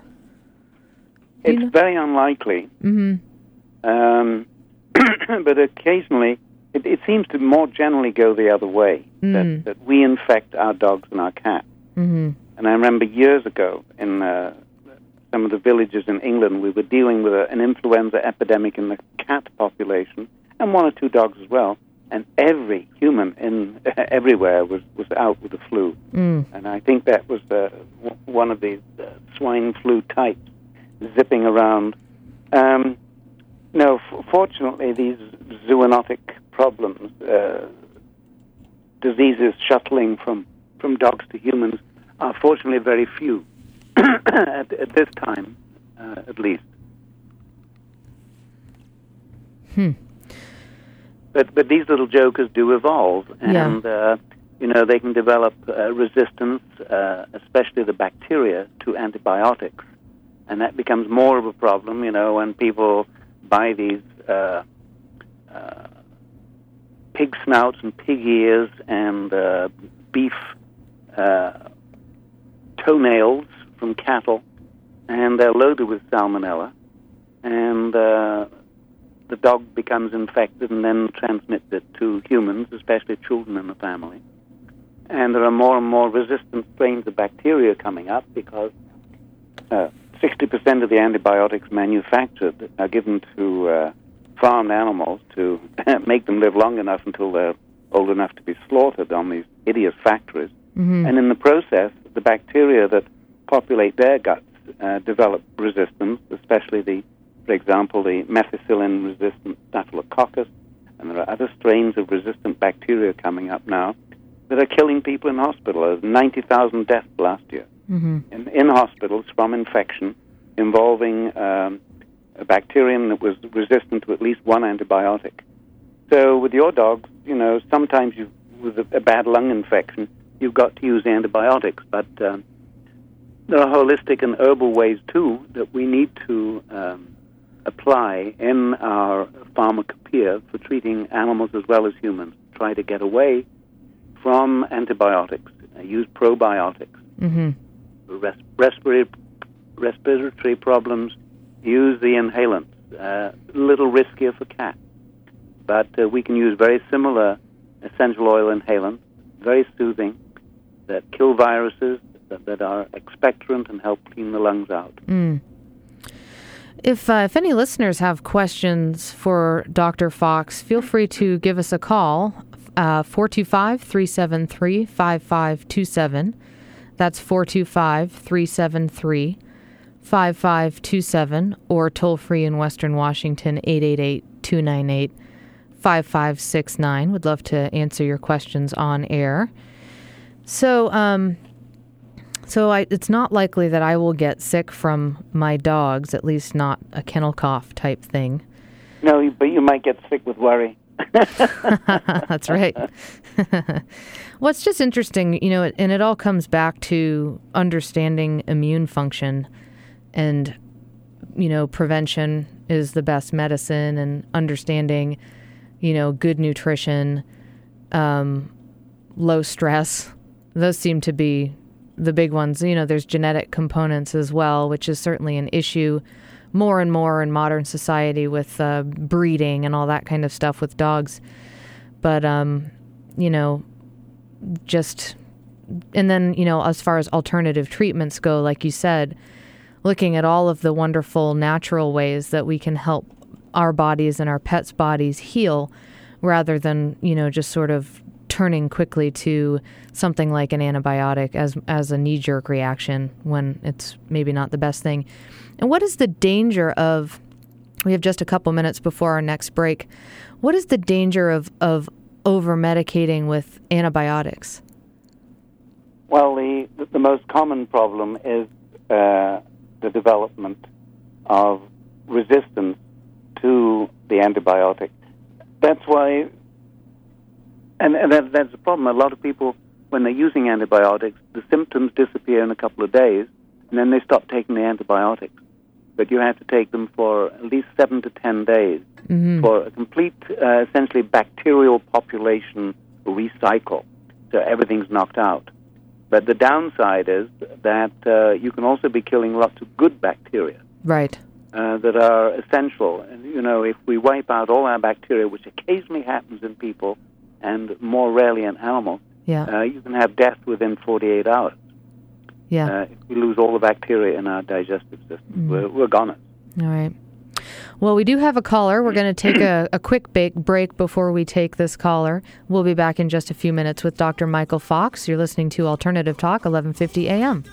It's you know? very unlikely. Mm-hmm. Um, but occasionally, it, it seems to more generally go the other way, Mm. that, that we infect our dogs and our cats. Mm-hmm. And I remember years ago in uh, some of the villages in England, we were dealing with a, an influenza epidemic in the cat population, and one or two dogs as well. And every human in everywhere was, was out with the flu. Mm. And I think that was uh, w- one of these uh, swine flu types zipping around. Um, no, f- fortunately, these zoonotic problems, uh, diseases shuttling from, from dogs to humans, are fortunately very few, at, at this time, uh, at least. Hmm. But but these little jokers do evolve, and Yeah. uh, you know they can develop uh, resistance, uh, especially the bacteria, to antibiotics, and that becomes more of a problem. You know, when people buy these uh, uh, pig snouts and pig ears and uh, beef uh, toenails from cattle, and they're loaded with salmonella, and uh, the dog becomes infected and then transmits it to humans, especially children in the family. And there are more and more resistant strains of bacteria coming up because uh, sixty percent of the antibiotics manufactured are given to uh, farmed animals to make them live long enough until they're old enough to be slaughtered on these hideous factories. Mm-hmm. And in the process, the bacteria that populate their guts uh, develop resistance, especially the For example, the methicillin-resistant staphylococcus, and there are other strains of resistant bacteria coming up now that are killing people in hospital. There's ninety thousand deaths last year Mm-hmm. in, in hospitals from infection involving um, a bacterium that was resistant to at least one antibiotic. So with your dogs, you know, sometimes you, with a, a bad lung infection, you've got to use antibiotics, but um, there are holistic and herbal ways, too, that we need to Um, apply in our pharmacopoeia for treating animals as well as humans. Try to get away from antibiotics. Uh, use probiotics. Mm-hmm. For res- respiratory, respiratory problems, use the inhalants. Uh, a little riskier for cats. But uh, we can use very similar essential oil inhalants, very soothing, that kill viruses, that, that are expectorant and help clean the lungs out. Mm. If uh, if any listeners have questions for Doctor Fox, feel free to give us a call, uh, four two five, three seven three, five five two seven. That's four two five, three seven three, five five two seven, or toll free in Western Washington, eight eight eight, two nine eight, five five six nine. Would love to answer your questions on air. So, um... So I, it's not likely that I will get sick from my dogs, at least not a kennel cough type thing. No, but you might get sick with worry. That's right. Well, it's just interesting, you know, and it all comes back to understanding immune function, and, you know, prevention is the best medicine, and understanding, you know, good nutrition, um, low stress. Those seem to be the big ones. You know, there's genetic components as well, which is certainly an issue more and more in modern society with uh, breeding and all that kind of stuff with dogs. But, um, you know, just, and then, you know, as far as alternative treatments go, like you said, looking at all of the wonderful natural ways that we can help our bodies and our pets' bodies heal, rather than, you know, just sort of turning quickly to something like an antibiotic as as a knee-jerk reaction when it's maybe not the best thing. And what is the danger of, we have just a couple minutes before our next break, what is the danger of, of over-medicating with antibiotics? Well, the, the most common problem is uh, the development of resistance to the antibiotic. That's why And, and that, that's the problem. A lot of people, when they're using antibiotics, the symptoms disappear in a couple of days, and then they stop taking the antibiotics. But you have to take them for at least seven to ten days mm-hmm. for a complete, uh, essentially, bacterial population recycle. So everything's knocked out. But the downside is that uh, you can also be killing lots of good bacteria. Right. Uh, that are essential. And, you know, if we wipe out all our bacteria, which occasionally happens in people, and more rarely in animals, yeah. uh, you can have death within forty-eight hours. Yeah. Uh, if we lose all the bacteria in our digestive system, mm. we're, we're gone. All right. Well, we do have a caller. We're going to take a, a quick ba- break before we take this caller. We'll be back in just a few minutes with Doctor Michael Fox. You're listening to Alternative Talk, eleven fifty A M.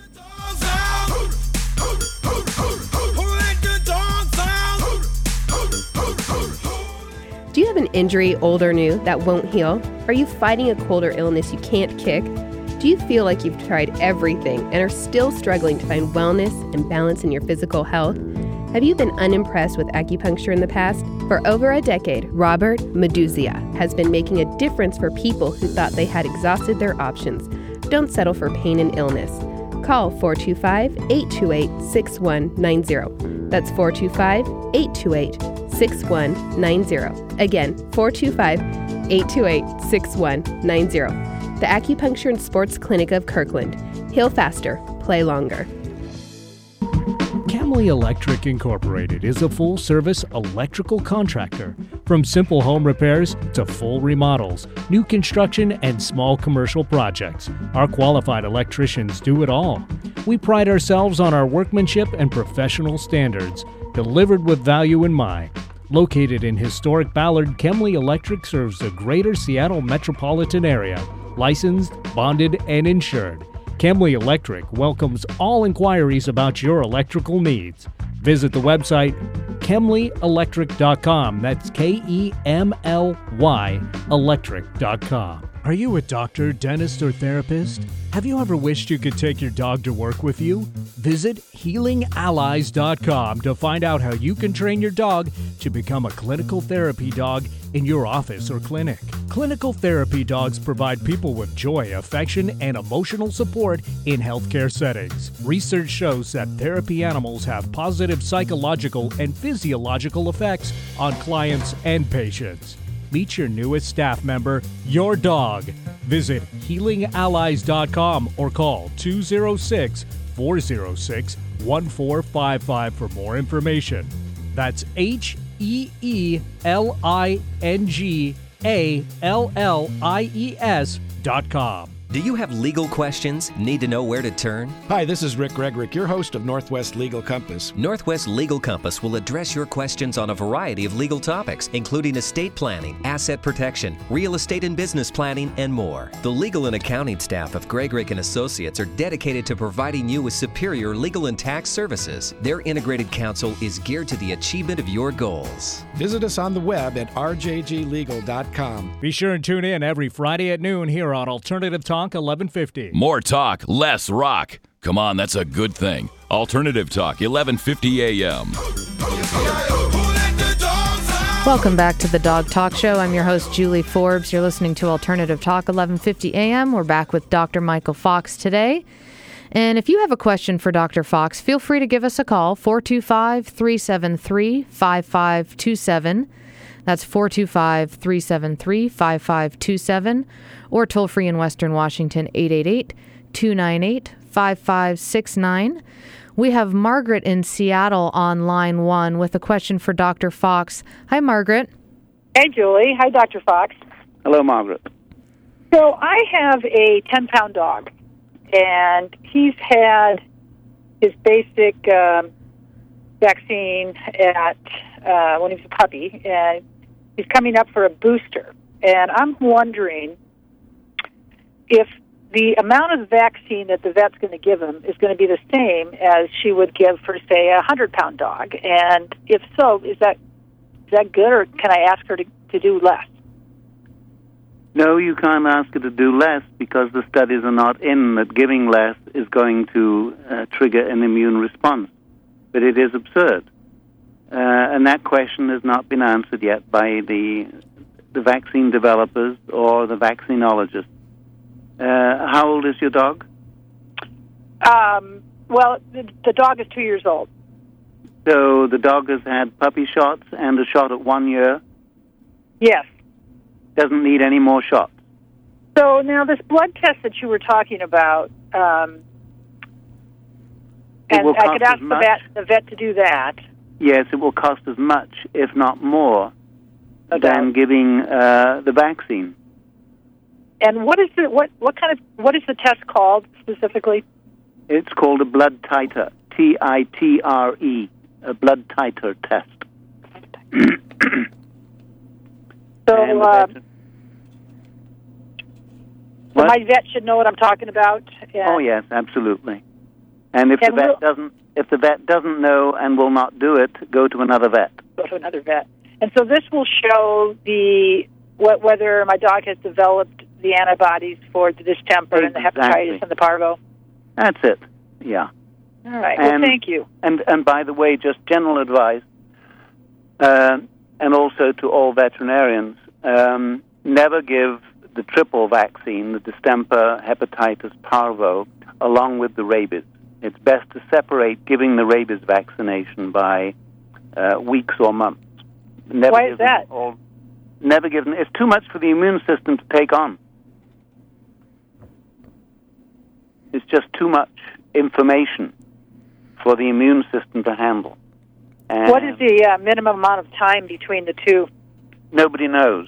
Do you have an injury, old or new, that won't heal? Are you fighting a cold or illness you can't kick? Do you feel like you've tried everything and are still struggling to find wellness and balance in your physical health? Have you been unimpressed with acupuncture in the past? For over a decade, Robert Meduzia has been making a difference for people who thought they had exhausted their options. Don't settle for pain and illness. Call four two five, eight two eight, six one nine zero. That's four two five, eight two eight, six one nine zero. Again, four two five, eight two eight, six one nine zero. The Acupuncture and Sports Clinic of Kirkland. Heal faster, play longer. Camley Electric Incorporated is a full-service electrical contractor. From simple home repairs to full remodels, new construction, and small commercial projects, our qualified electricians do it all. We pride ourselves on our workmanship and professional standards, delivered with value in mind. Located in historic Ballard, Camley Electric serves the greater Seattle metropolitan area, licensed, bonded, and insured. Camley Electric welcomes all inquiries about your electrical needs. Visit the website kemley electric dot com. That's K E M L Y electric dot com. Are you a doctor, dentist, or therapist? Have you ever wished you could take your dog to work with you? Visit healing allies dot com to find out how you can train your dog to become a clinical therapy dog in your office or clinic. Clinical therapy dogs provide people with joy, affection, and emotional support in healthcare settings. Research shows that therapy animals have positive psychological and physiological effects on clients and patients. Meet your newest staff member, your dog. Visit healing allies dot com or call two oh six, four oh six, one four five five for more information. That's H E E L I N G A L L I E S dot com. Do you have legal questions? Need to know where to turn? Hi, this is Rick Gregorick, your host of Northwest Legal Compass. Northwest Legal Compass will address your questions on a variety of legal topics, including estate planning, asset protection, real estate and business planning, and more. The legal and accounting staff of Gregorick and Associates are dedicated to providing you with superior legal and tax services. Their integrated counsel is geared to the achievement of your goals. Visit us on the web at r j g legal dot com. Be sure and tune in every Friday at noon here on Alternative Talk eleven fifty. More talk, less rock. Come on, that's a good thing. Alternative Talk, eleven fifty A M. Welcome back to the Dog Talk Show. I'm your host, Julie Forbes. You're listening to Alternative Talk, eleven fifty A M. We're back with Doctor Michael Fox today. And if you have a question for Doctor Fox, feel free to give us a call, four two five, three seven three, five five two seven. That's four two five, three seven three, five five two seven, or toll free in Western Washington, eight eight eight, two nine eight, five five six nine. We have Margaret in Seattle on line one with a question for Doctor Fox. Hi, Margaret. Hey, Julie. Hi, Doctor Fox. Hello, Margaret. So I have a ten-pound dog, and he's had his basic um, vaccine at uh, when he was a puppy, and he's coming up for a booster. And I'm wondering if the amount of vaccine that the vet's going to give him is going to be the same as she would give for, say, a hundred-pound dog. And if so, is that is that good, or can I ask her to, to do less? No, you can't ask her to do less because the studies are not in that giving less is going to uh, trigger an immune response. But it is absurd. Uh, and that question has not been answered yet by the the vaccine developers or the vaccinologists. Uh, how old is your dog? Um, well, the, the dog is two years old. So the dog has had puppy shots and a shot at one year? Yes. Doesn't need any more shots? So now this blood test that you were talking about, um, and I could ask the vet, the vet to do that. Yes, it will cost as much, if not more, no than doubt. giving uh, the vaccine. And what is the what what kind of what is the test called specifically? It's called a blood titer, T I T R E, a blood titer test. So, uh, so my vet should know what I'm talking about. And oh yes, absolutely. And if and the vet we'll, doesn't, if the vet doesn't know and will not do it, go to another vet. Go to another vet. And so this will show the what, whether my dog has developed the antibodies for the distemper exactly. and the hepatitis and the parvo. That's it. Yeah. All right. And, well, thank you. And and by the way, just general advice, uh, and also to all veterinarians, um, never give the triple vaccine, the distemper, hepatitis, parvo, along with the rabies. It's best to separate giving the rabies vaccination by uh, weeks or months. Never Why give is that? them all, never give them. It's too much for the immune system to take on. It's just too much information for the immune system to handle. And what is the uh, minimum amount of time between the two? Nobody knows.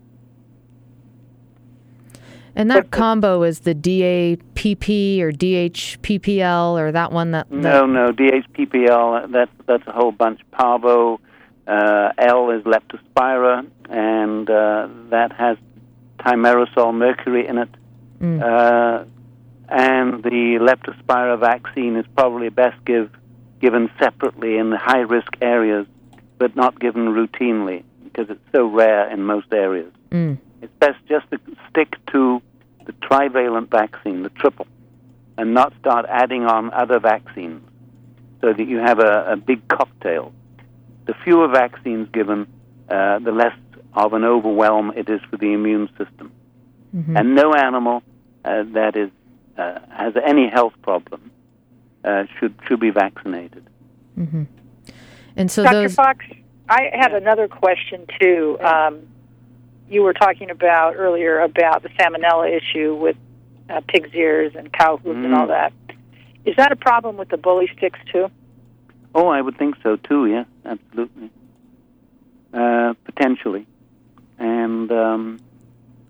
And that combo is the D A P P or D H P P L or that one that... that no, no, D H P P L, that's, that's a whole bunch. Parvo, uh, L is Leptospira, and uh, that has thimerosal mercury in it. Mm. Uh, and the Leptospira vaccine is probably best give, given separately in the high-risk areas, but not given routinely, because it's so rare in most areas. Mm. It's best just to stick to the trivalent vaccine, the triple, and not start adding on other vaccines so that you have a, a big cocktail. The fewer vaccines given, uh, the less of an overwhelm it is for the immune system. Mm-hmm. And no animal uh, that is uh, has any health problem uh, should should be vaccinated. Mm-hmm. And so Doctor those... Fox, I had another question too. Um, you were talking about earlier about the salmonella issue with uh, pig's ears and cow hooves Mm. and all that. Is that a problem with the bully sticks too? Oh, I would think so too. Yes, absolutely, uh, potentially. And um,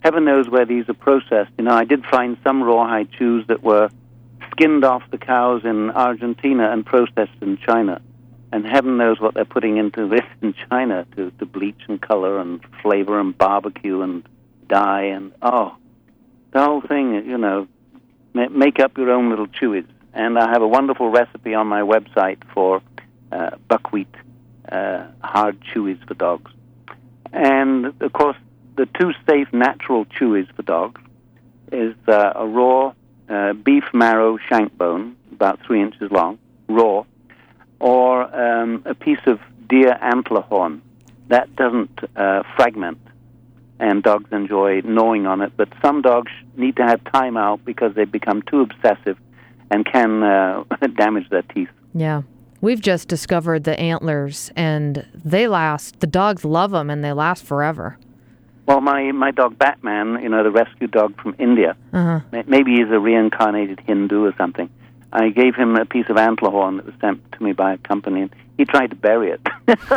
heaven knows where these are processed. You know, I did find some rawhide chews that were skinned off the cows in Argentina and processed in China. And heaven knows what they're putting into this in China to, to bleach and color and flavor and barbecue and dye. And, oh, the whole thing, you know, make up your own little chewies. And I have a wonderful recipe on my website for uh, buckwheat uh, hard chewies for dogs. And, of course, the two safe natural chewies for dogs is uh, a raw uh, beef marrow shank bone, about three inches long, raw, or um, a piece of deer antler horn. That doesn't uh, fragment, and dogs enjoy gnawing on it. But some dogs need to have time out because they become too obsessive and can uh, damage their teeth. Yeah. We've just discovered the antlers, and they last. The dogs love them, and they last forever. Well, my, my dog Batman, you know, the rescue dog from India, uh-huh. maybe he's a reincarnated Hindu or something. I gave him a piece of antler horn that was sent to me by a company, and he tried to bury it.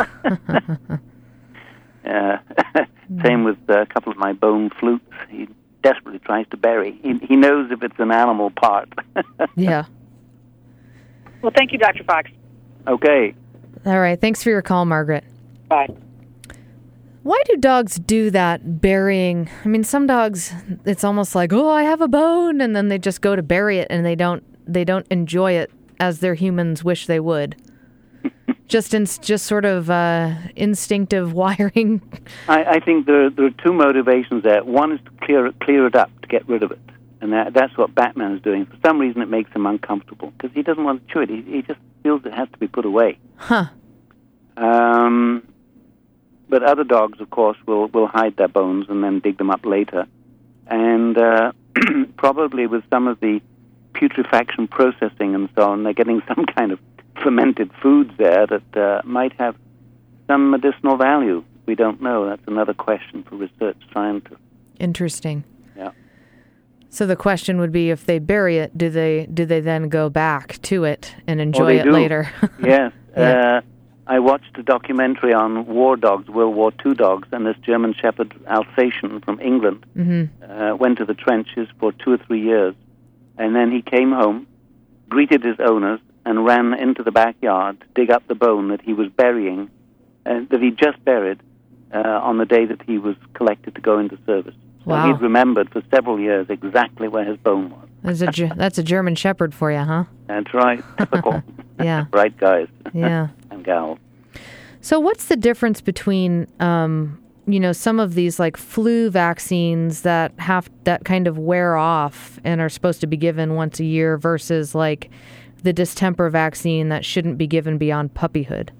uh, same with a couple of my bone flutes. He desperately tries to bury. He, he knows if it's an animal part. Yeah. Well, thank you, Doctor Fox. Okay. All right. Thanks for your call, Margaret. Bye. Why do dogs do that burying? I mean, some dogs, it's almost like, oh, I have a bone, and then they just go to bury it, and they don't they don't enjoy it as their humans wish they would. just in, just sort of uh, instinctive wiring. I, I think there, there are two motivations there. One is to clear clear it up, to get rid of it, and that, that's what Batman is doing. For some reason, it makes him uncomfortable because he doesn't want to chew it. He, he just feels it has to be put away. Huh. Um. But other dogs, of course, will, will hide their bones and then dig them up later. And uh, probably with some of the putrefaction processing and so on, they're getting some kind of fermented foods there that uh, might have some medicinal value. We don't know. That's another question for research scientists. Interesting. Yeah. So the question would be, if they bury it, do they do they then go back to it and enjoy oh, they it do. later? Yes. Yeah. Uh, I watched a documentary on war dogs, World War Two dogs, and this German Shepherd Alsatian from England mm-hmm. uh, went to the trenches for two or three years, and then he came home, greeted his owners, and ran into the backyard to dig up the bone that he was burying, uh, that he just buried uh, on the day that he was collected to go into service. So wow. he'd remembered for several years exactly where his bone was. That's a, that's a German Shepherd for you, huh? That's right. Typical. Yeah. Bright guys. Yeah. And gals. So what's the difference between, um, you know, some of these like flu vaccines that have that kind of wear off and are supposed to be given once a year versus like the distemper vaccine that shouldn't be given beyond puppyhood?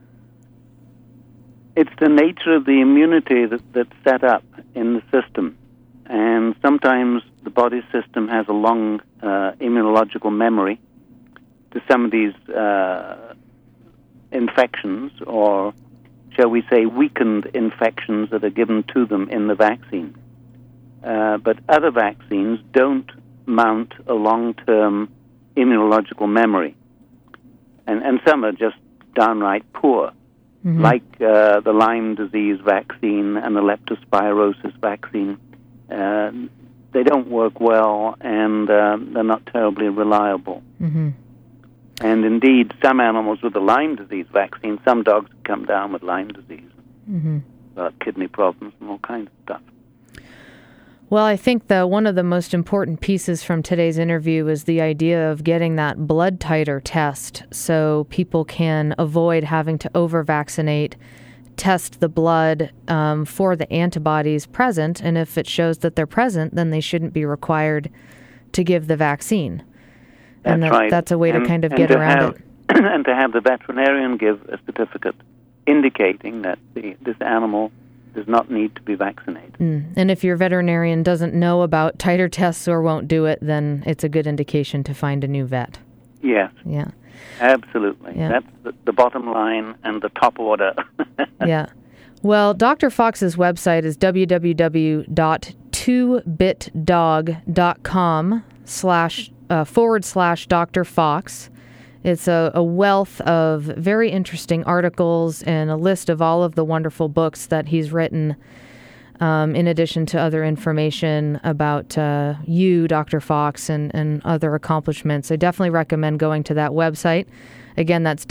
It's the nature of the immunity that, that's set up in the system. And sometimes the body system has a long uh, immunological memory to some of these uh, infections, or shall we say weakened infections that are given to them in the vaccine. Uh, but other vaccines don't mount a long-term immunological memory. And, and some are just downright poor. Mm-hmm. Like uh, the Lyme disease vaccine and the leptospirosis vaccine. Uh, they don't work well, and uh, they're not terribly reliable. Mm-hmm. And indeed, some animals with the Lyme disease vaccine, some dogs come down with Lyme disease, mm-hmm. uh, kidney problems and all kinds of stuff. Well, I think that one of the most important pieces from today's interview is the idea of getting that blood titer test so people can avoid having to over-vaccinate, test the blood um, for the antibodies present, and if it shows that they're present, then they shouldn't be required to give the vaccine. That's and that, right. that's a way and, to kind of and get to around have, it. And to have the veterinarian give a certificate indicating that the, this animal does not need to be vaccinated. Mm. And if your veterinarian doesn't know about titer tests or won't do it, then it's a good indication to find a new vet. Yes. Yeah. Absolutely. Yeah. That's the, the bottom line and the top order. Yeah. Well, Doctor Fox's website is w w w dot two bit dog dot com slash uh, forward slash Doctor Fox. It's a, a wealth of very interesting articles and a list of all of the wonderful books that he's written um, in addition to other information about uh, you, Doctor Fox, and, and other accomplishments. I definitely recommend going to that website. Again, that's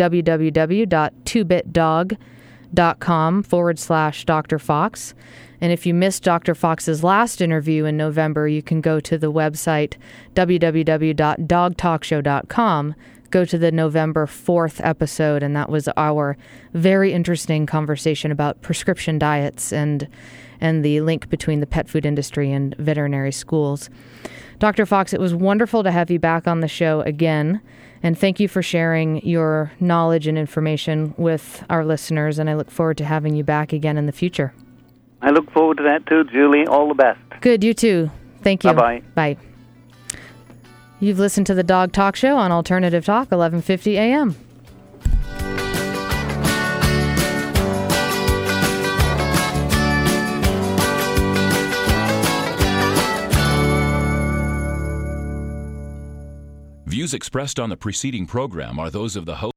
www.two-bitdog.com forward slash Dr. Fox. And if you missed Doctor Fox's last interview in November, you can go to the website w w w dot dog talk show dot com. Go to the November fourth episode, and that was our very interesting conversation about prescription diets and and the link between the pet food industry and veterinary schools. Doctor Fox, it was wonderful to have you back on the show again, and thank you for sharing your knowledge and information with our listeners, and I look forward to having you back again in the future. I look forward to that too, Julie. All the best. Good, you too. Thank you. Bye-bye. Bye. You've listened to the Dog Talk Show on Alternative Talk, eleven fifty A M. Views expressed on the preceding program are those of the host.